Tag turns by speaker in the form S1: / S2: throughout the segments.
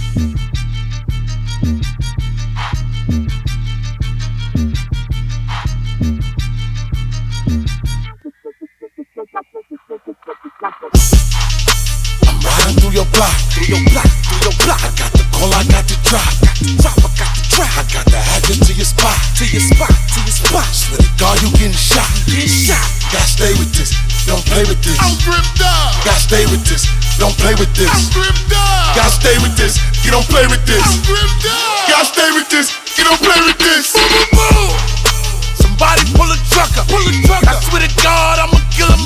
S1: Riding through your block, through your block, through your block. I got the call, I got the drop, I got the drop. I got the address to your spot, to your spot, to your spot. Swear to God, you getting shot, getting shot. Gotta stay with this, don't play with this.
S2: I'm gripped up.
S1: Gotta stay with this, don't play with this.
S2: I'm gripped up.
S1: Gotta stay with this, you don't play with this.
S2: I'm gripped up.
S1: Gotta stay with this, you don't play with this.
S2: Boom, boom, boom.
S1: Somebody pull a trucker, pull a trucker. I swear to God, I'ma kill him.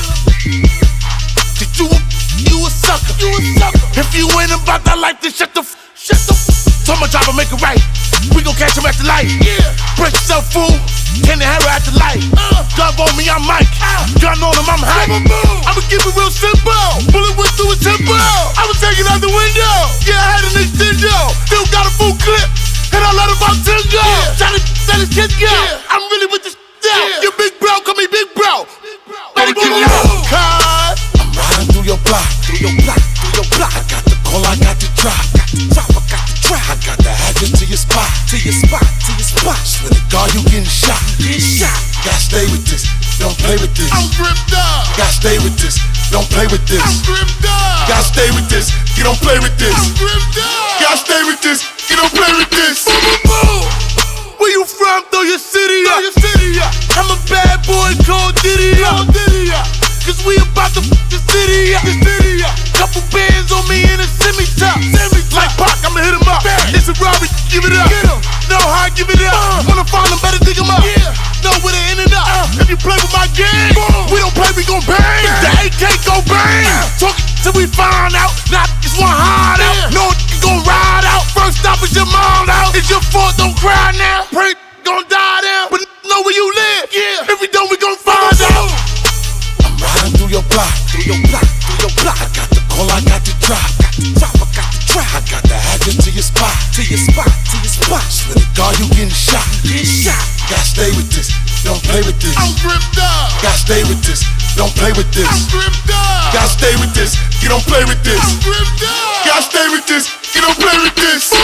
S1: Did you a sucker, you a sucker. If you ain't about that life, then shut the Told my driver make it right. We gon' catch him at the light.
S2: Yeah.
S1: Break yourself, fool. Candy Harry at the light. Gun on me, I'm Mike. Gun on him, I'm high.
S2: I'ma keep it real simple. Bullet went through his temple. I was taking out the window. Yeah, I had an extendo. Still got a full clip. And I let about 10 go. Johnny, let his kids go. I'm really with this now. You big bro, call me big bro.
S1: Better get it out. Cause I'm riding through your block, through your block, through your block. I got the call, I got the drop, I got the drop, I got the drop. I got the address to your spot, to your spot, to your spot. Swear to God, you getting shot, getting shot. Gotta stay with this, don't play with this.
S2: I'm gripped up.
S1: Gotta stay with this, don't play with this.
S2: I'm gripped up.
S1: Gotta stay with this, you don't play with this.
S2: I'm gripped up.
S1: Gotta stay with this, you don't play with this.
S2: Boom, boom, boom.
S1: Where you from? Throw your city
S2: Throw
S1: up.
S2: your city up.
S1: I'm a bad boy called Diddy up.
S2: Call Diddy up.
S1: Cause we about to the city up.
S2: The city up.
S1: Couple bands on me in a semi-top. Like Pac, I'ma hit him up. It's a robbery, give it up.
S2: Get 'em.
S1: Know how I give it up. Wanna find them, better dig them up.
S2: Yeah.
S1: Know where they ended up. If you play with my gang,
S2: Boom.
S1: we don't play, we gon' bang. The AK go bang. Talk till we find out. Not just one hide out.
S2: Yeah.
S1: No you gon' ride out. First stop is your mom out. It's your fault, don't cry now. Pray gon' die down. But know where you live.
S2: Yeah.
S1: If we don't, we gon' find out. I'm riding through your block, through your block, through your block. I got the call, I got the drop, I got the drop, I got the drop. I got the address to your spot, to your spot, to your spot. Swear to God, you getting shot, getting shot. Gotta stay with this, don't play with this.
S2: I'm gripped up.
S1: Gotta stay with this, don't play with this.
S2: I'm gripped up.
S1: Gotta stay with this, you don't play with this.
S2: I'm gripped up.
S1: Gotta stay with this, you don't play with this.